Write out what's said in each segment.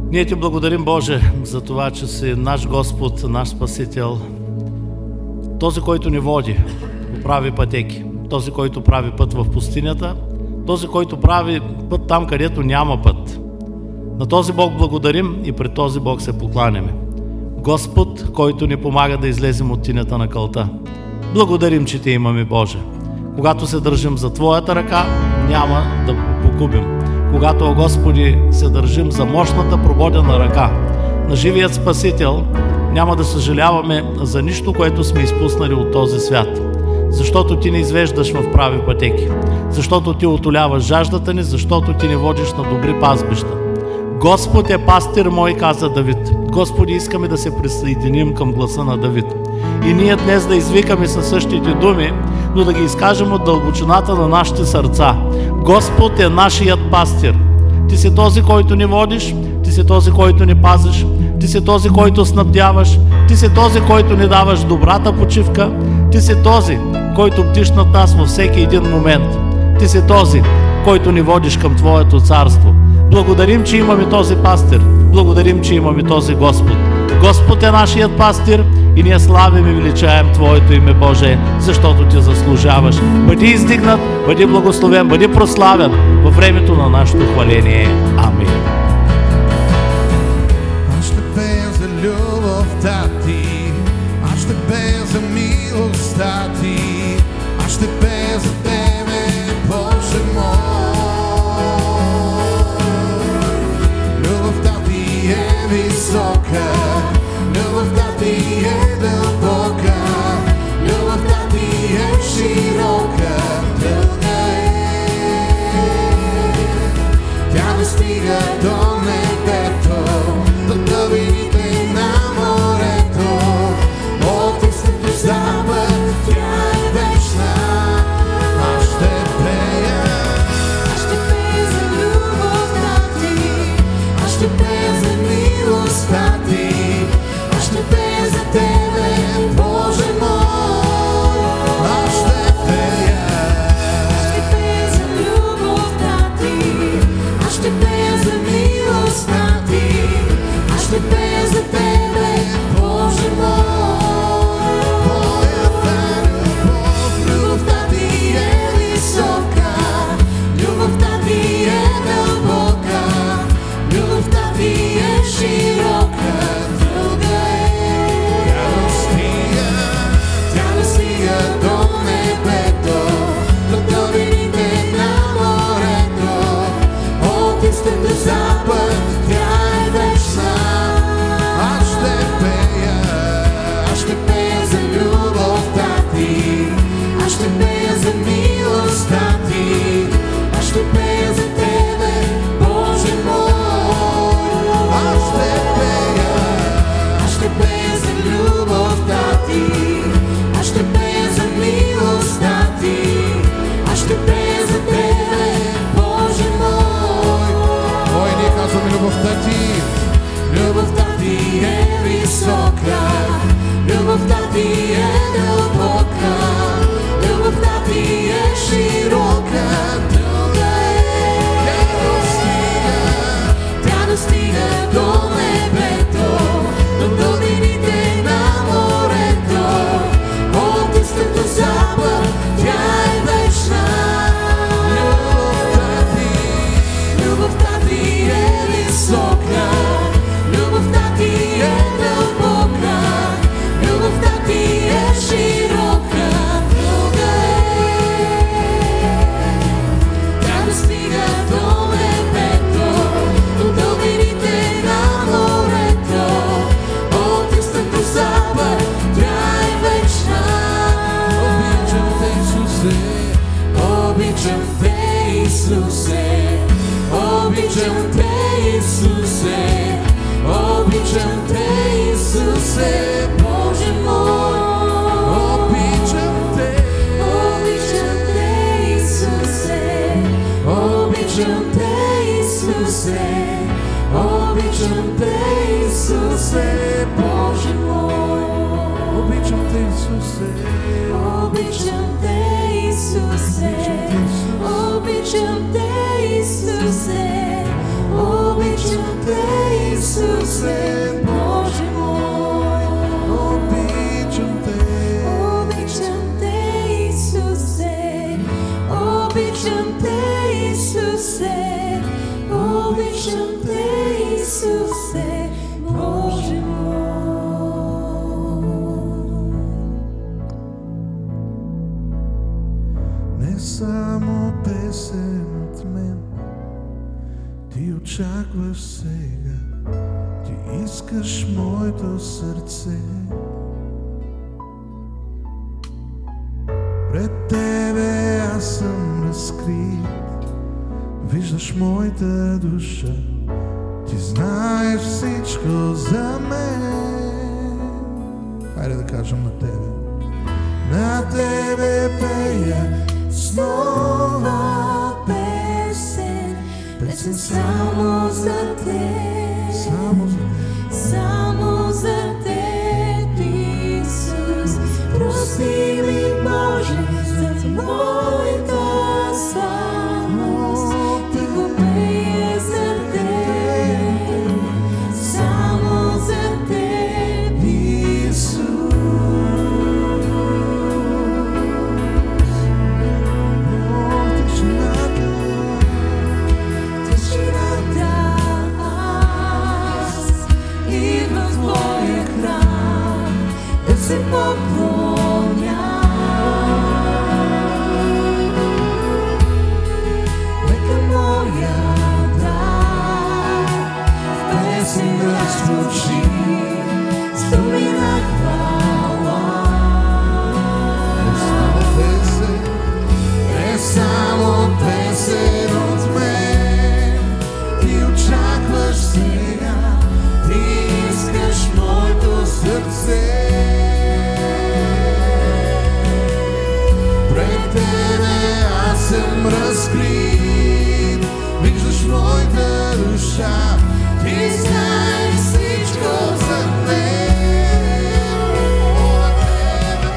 Ние ти благодарим, Боже, за това, че си наш Господ, наш Спасител, този, който ни води, прави пътеки, този, който прави път в пустинята, този, който прави път там, където няма път. На този Бог благодарим и пред този Бог се покланяме. Господ, който ни помага да излезем от тинята на кълта. Благодарим, че Те имаме, Боже. Когато се държим за Твоята ръка, няма да погубим. Когато, Господи, се държим за мощната прободена ръка на живият Спасител, няма да съжаляваме за нищо, което сме изпуснали от този свят. Защото Ти ни извеждаш в прави пътеки, защото Ти утоляваш жаждата ни, защото Ти ни водиш на добри пазбища. Господ е пастир мой, каза Давид. Господи, искаме да се присъединим към гласа на Давид. И ние днес да извикаме със същите думи, но да ги изкажем от дълбочината на нашите сърца. Господ е нашият пастир. Ти си този, който ни водиш, Ти си този, който ни пазиш, Ти си този, който снабдяваш, Ти си този, който ни даваш добрата почивка, Ти си този, който бдиш над нас във всеки един момент. Ти си този, който ни водиш към Твоето царство. Благодарим, че имаме този пастир. Благодарим, че имаме този Господ. Господ е нашият пастир и ние славим и величаем Твоето име, Боже, защото Ти заслужаваш. Бъди издигнат, бъди благословен, бъди прославен във времето на нашето хваление. Амин. Аз ще пея за любовта Ти, аз ще пея за милостта Ти, аз ще пея за Тебе, Боже мой. Любовта Ти е висока, любовта Ти е дълбока, любовта Ти е широка, дълга е. Тя достига до небето, до дълбините на морето. От изток до запад тя е вечна. Аз ще пея, аз ще пея за любовта Ти, аз ще пея за милостта Ти, аз ще пея за Тебе, Боже мой. Аз ще пея за любовта Ти, аз ще пея за милостта Ти, аз ще пея за Тебе, Боже мой. Твоята любов, любовта Ти е висока, любовта Ти е дълбока, любовта Ти е широка, дълга е. Тя достига до небето, до дълбините на морето. От изток до запад тя е вечна. Аз ще пея за любовта Ти, аз ще пея за милостта Ти, аз ще пея за Тебе, Боже мой. Аз ще пея за любовта Ти, аз ще пея за милостта Ти, аз ще пея за Тебе, Боже мой. Ой, ние казваме любовта Ти. Любовта Ти е висока, любовта Ти е дълбока, любовта Ти е широка, дълга е. Тя достига до небето, до дълбините на морето. От изток до запад тя е вечна. Любовта Ти е висока, любовта Ти е дълбока, любовта Ти е широка, дълга е. Тя достига до небето, до дълбините на морето. От изток до запад тя е вечна. Обичам Те, Исусе, обичам Те, Исусе, обичам Те, Исусе, обичам Те, Исусе, Боже мой. Обичам Те, Исусе, обичам Те, Исусе, обичам Те, Исусе, Боже мой. Обичам Те, Исусе, обичам Те, Исусе, обичам Те, Исусе, обичам Те, Исусе. песен, Боже мой. Обичам те, Исусе, обичам те, Исусе, обичам те, Исусе, Боже мой. Не само песен от мен ти очакваш сега, ти искаш моето сърце. Пред тебе аз съм разкрит, виждаш моята душа, ти знаеш всичко за мен. Хайде да кажем на тебе. На тебе пея снова песен, песен само за теб, само за теб, Исус. Прости ми, Боже, за моята слабост, ти го пея за теб, само за теб, Исус. Се поклоня, нека моя дар в песен раззвучи с думи на хвала. Не само песен от мен, ти очакваш сега, ти искаш моето сърце. Съм разкрит, виждаш моята душа, ти знаеш всичко за мен. На тебе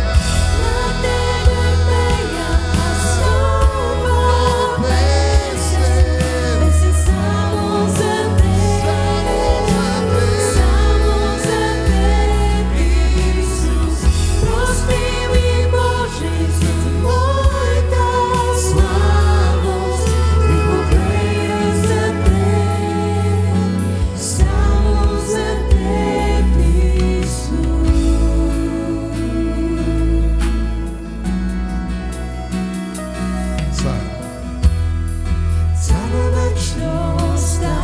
пея, аз снова песен, песен само за теб, само за теб, Исус. Прости ми, Боже, за моята слабост, ти го пея за теб, само за теб, Исус. Цяла вечността,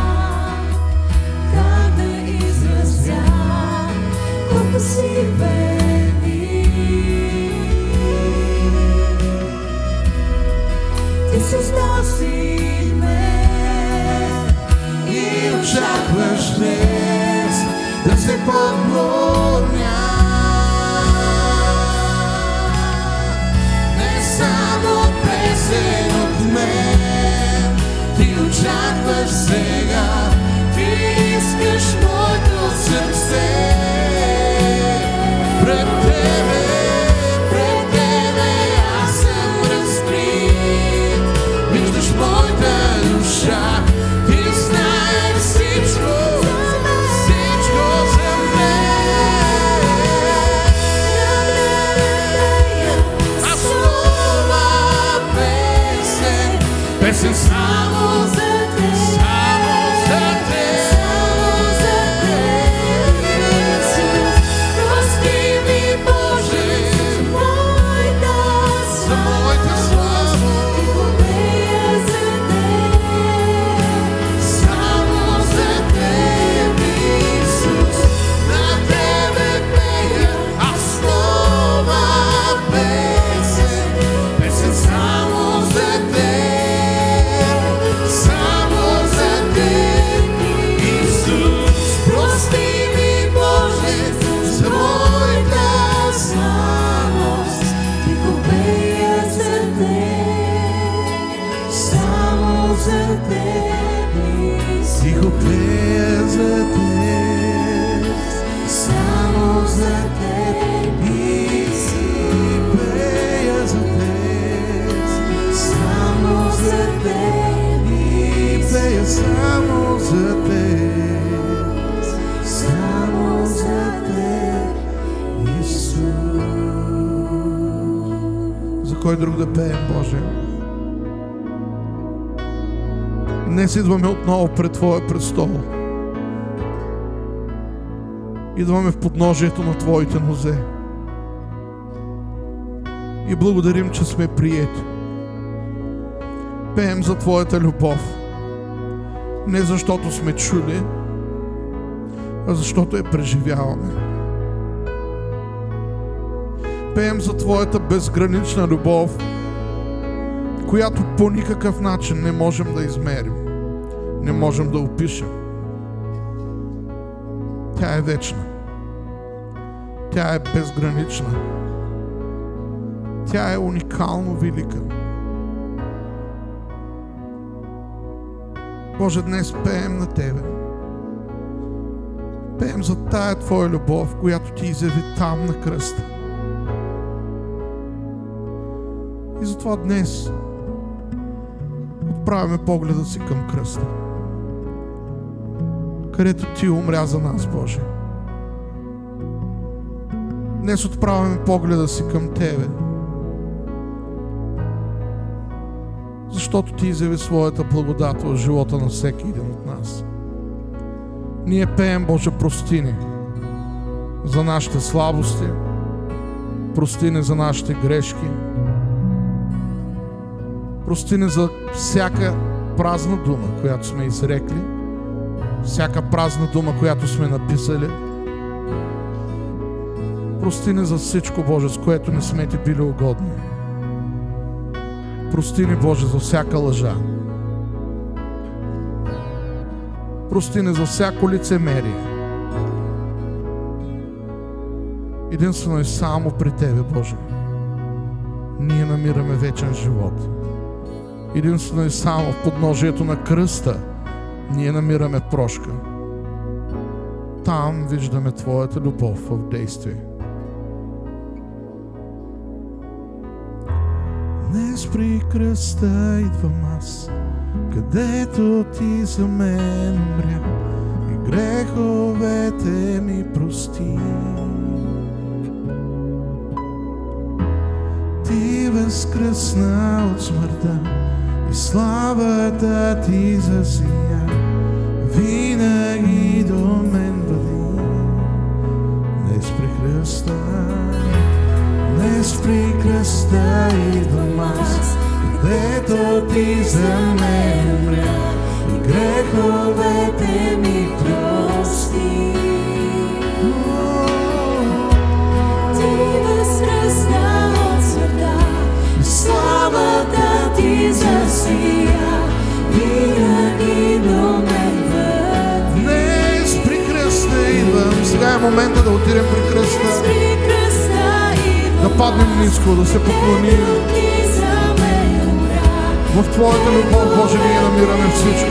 как да изразя колко си велик. Ти създал си мен и очакваш днес да се поклоня. Не само песен от мен, ти очакваш сега, ти искаш моето сърце. Пред тебе аз съм разкрит, виждаш моята душа, ти знаеш всичко за мен. Аз снова песен, песен само за теб, само за теб, само за теб, Исус. Прости ми, Боже, за моята слабост, ти го пея за теб, само за теб, Исус. На тебе пея аз снова песен, песен само за теб, само за теб, Исус. Прости ми, Боже, за моята слабост, ти го пея за теб, само за теб, Исус. Ти го пея за теб, само за теб, Исус. Пея за теб, само за теб, Исус. Пея само за теб. кой друг да пеем, Боже. Днес идваме отново пред Твоя престол. Идваме в подножието на Твоите нозе. И благодарим, че сме приети. Пеем за Твоята любов. Не защото сме чули, а защото я преживяваме. Пеем за Твоята безгранична любов, която по никакъв начин не можем да измерим, не можем да опишем. Тя е вечна. Тя е безгранична. Тя е уникално велика. Боже, днес пеем на Тебе. Пеем за тая Твоя любов, която Ти изяви там на кръста. И затова днес отправяме погледа си към кръста, където Ти умря за нас, Боже. Днес отправяме погледа си към Тебе, защото Ти изяви своята благодат в живота на всеки един от нас. Ние пеем, Боже, прости ни за нашите слабости, прости ни за нашите грешки, прости ни за всяка празна дума, която сме изрекли, всяка празна дума, която сме написали. Прости ни за всичко, Боже, с което не сме Ти били угодни. Прости ни, Боже, за всяка лъжа. Прости ни за всяко лицемерие. Единствено и само при Тебе, Боже, ние намираме вечен живот. Единствено и само в подножието на кръста ние намираме прошка. Там виждаме Твоята любов в действие. Днес при кръста идвам аз, където Ти за мен умря и греховете ми прости. Ти възкръсна от смъртта и славата Ти засия, винаги до мен бъди. Днес при кръста, днес при кръста идвам аз, където Ти за мен умря и греховете ми прости. Ти възкръсна от смъртта и славата Ти засия, винаги до мен бъди. Днес при кръста идвам. Сега е момента да отидем при кръста, да паднем ниско, да се поклоним. В Твоята любов, Боже, ние намираме всичко.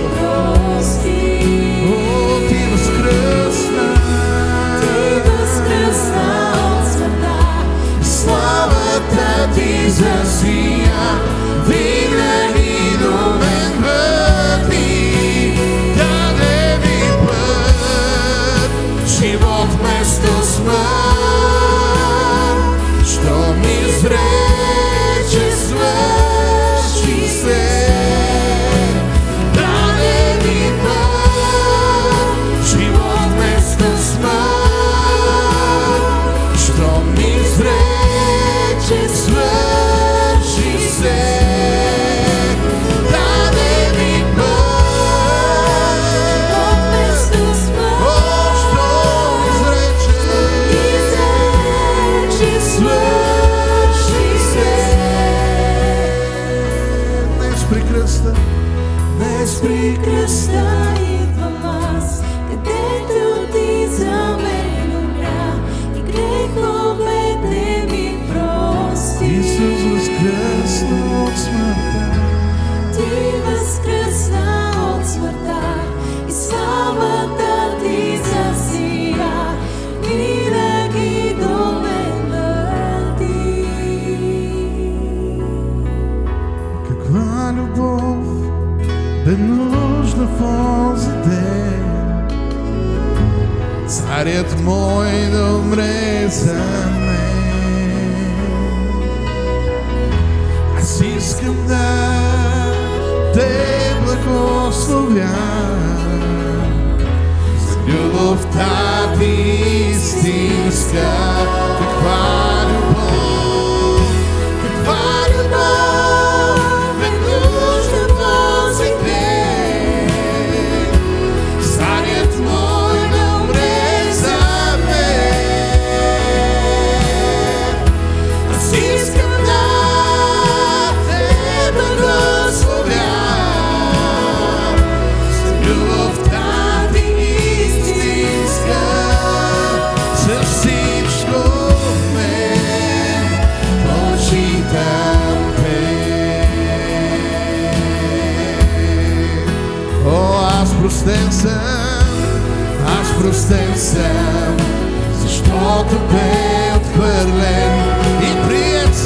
О, Ти възкръсна, Ти възкръсна от смъртта, славата Ти засия, винаги до мен бъди. Даде ми път, живот вместо смърт, що ми изрече свърши се. Даде ми път, живот вместо смърт, що ми изрече свърши се. Даде ми път, живот вместо смърт, що ми изрече свърши се. Днес при кръста, днес при кръста идвам аз, където Ти за мен умря и греховете ми прости. Исус възкръсна от смъртта, Ти възкръсна от смъртта и славата Ти засия, винаги до мен бъди. Каква любов бе нужна в онзи ден, Царят мой да умре за мен. искам да те благословя за любовта ти истинска. Каква любов е нужда този ден. Царят мой да умре за мен. Аз искам да те благословя за любовта ти истинска. За всичко в мен почитам те. О, аз простен съм, защото бе отхвърлен и приет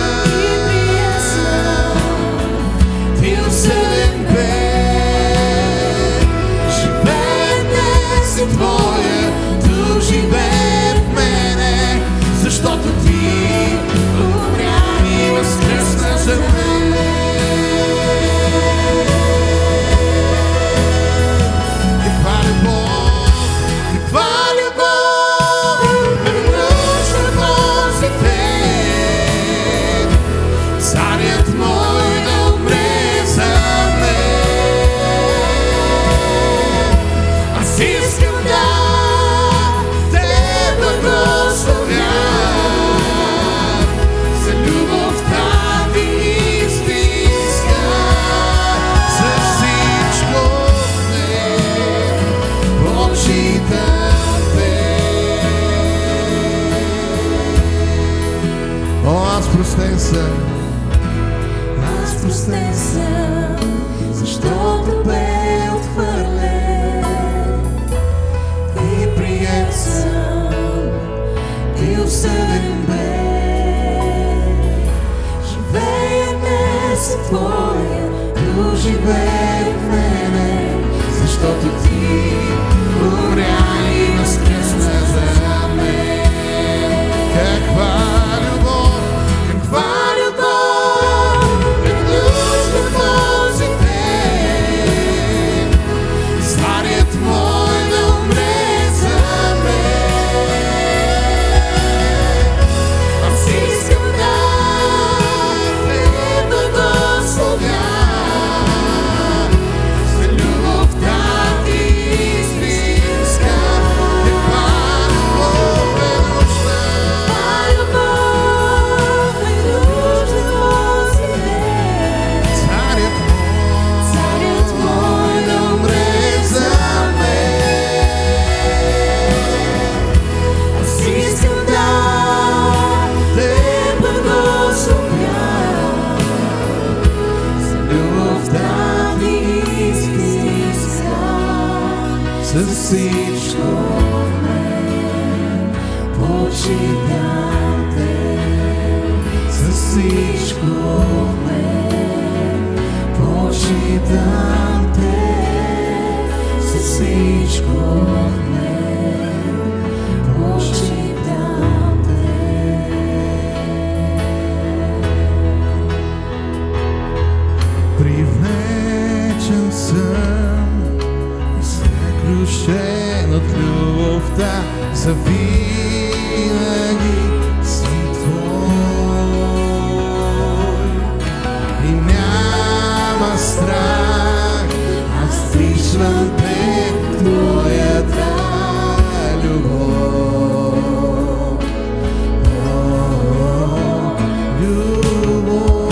съм. Ти осъден бе, живее днес и твоя дух живее в мене, защото ти умря и възкръсна за мен. Каква любов е нужда този ден. Царят мой да умре за мен. Аз искам да те благословя за любовта ти истинска. За всичко в мен почитам те. О, аз простен съм, защото бе отхвърлен и приет съм. Ти осъден бе, живее днес и твоя дух живее в мене, защото ти умря и възкръсна за мен. Каква любов е нужда този ден. Царят мой да умре за мен. Аз искам да те благословя за любовта ти истинска. Каква любов е нужда този ден. Царят мой да умре за мен. Аз искам да те благословя за любовта ти истинска. За всичко в мен почитам те. За всичко в мен почитам те. За всичко в мен почитам те. Привлечен съм и съкрушен от любовта, завинаги съм твой. И няма страх, аз стичвам пред твоята любов. Любов.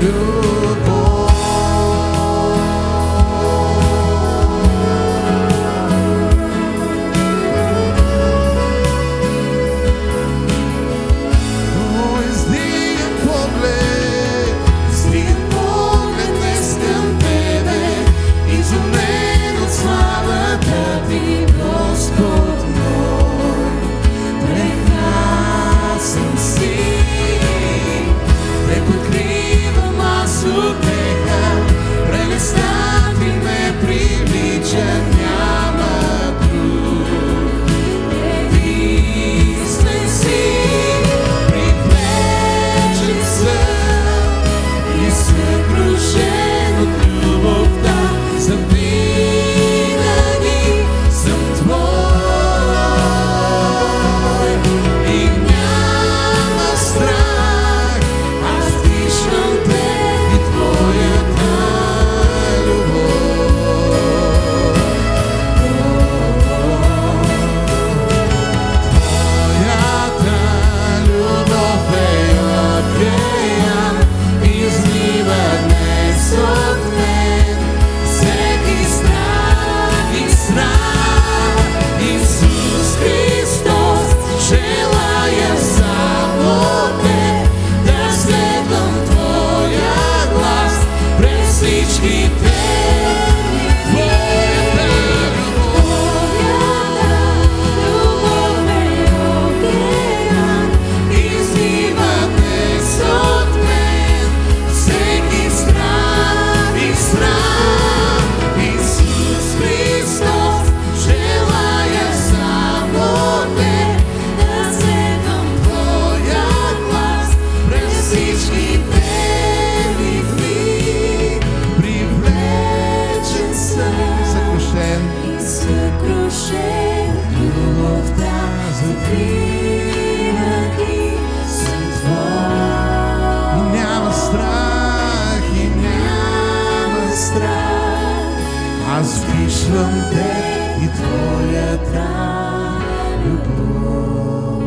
Аз виждам те и твоята любов.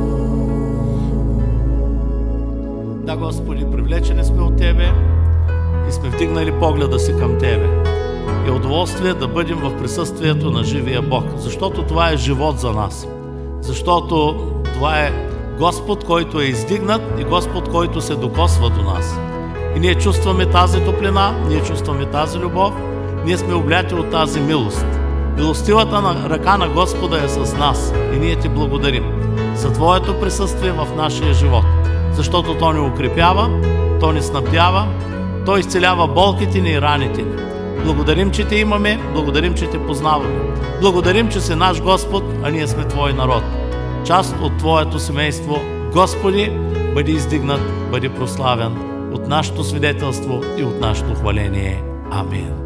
Да, Господи, привлечени сме от Тебе и сме вдигнали погледа си към Тебе. И удоволствие да бъдем в присъствието на живия Бог, защото това е живот за нас. Защото това е Господ, който е издигнат и Господ, който се докосва до нас. И ние чувстваме тази топлина, ние чувстваме тази любов, ние сме обляти от тази милост. Милостивата ръка на Господа е с нас и ние Ти благодарим за Твоето присъствие в нашия живот, защото То ни укрепява, То ни снабдява, То изцелява болките ни и раните ни. Благодарим, че Те имаме, благодарим, че Те познаваме. Благодарим, че си наш Господ, а ние сме Твой народ. Част от Твоето семейство. Господи, бъди издигнат, бъди прославен от нашето свидетелство и от нашето хваление. Амин.